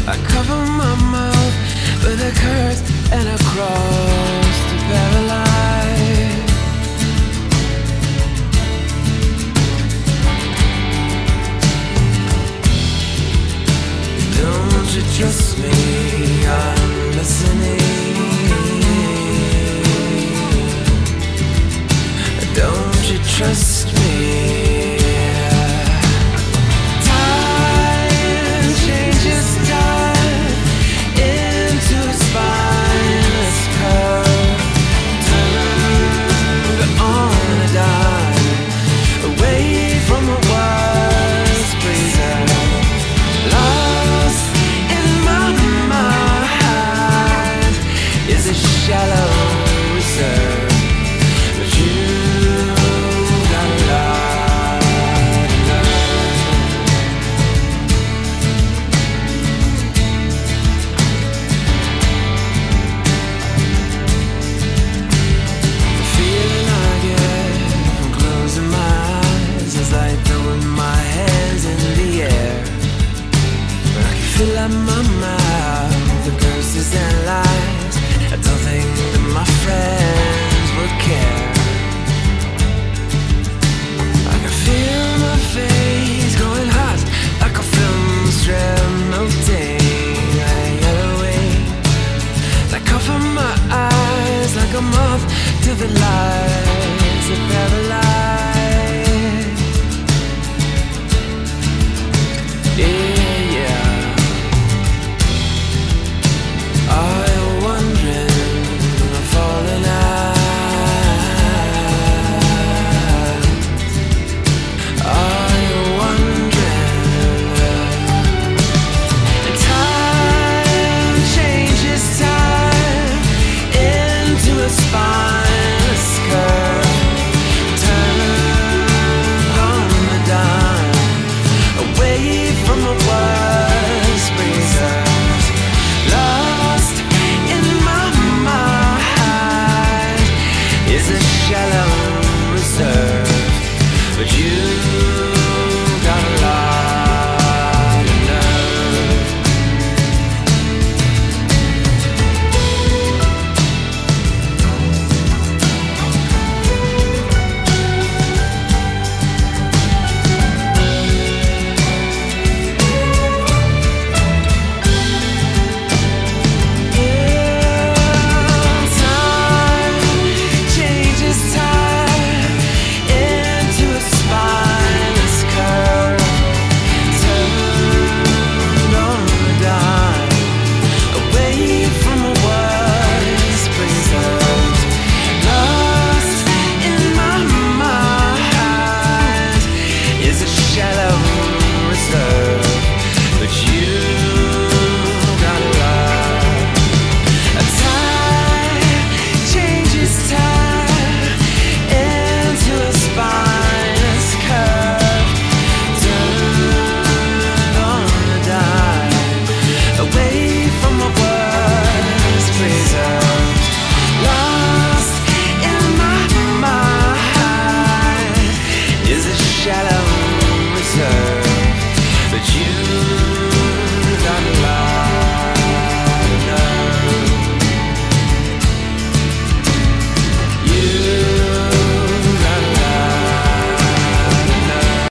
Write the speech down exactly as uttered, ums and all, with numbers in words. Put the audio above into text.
I cover my mouth with a curse and a cross to paralyze. Don't you trust me? I'm listening. Don't you trust me? Shallow reserve, but you got a lot of love. The feeling I get from closing my eyes is like throwing my hands in the air, but I can fill up my mouth with curses and lies. I don't think that my friends would care. I can feel my face going hot like a film strip melting away. Like cover my eyes like a moth to the light.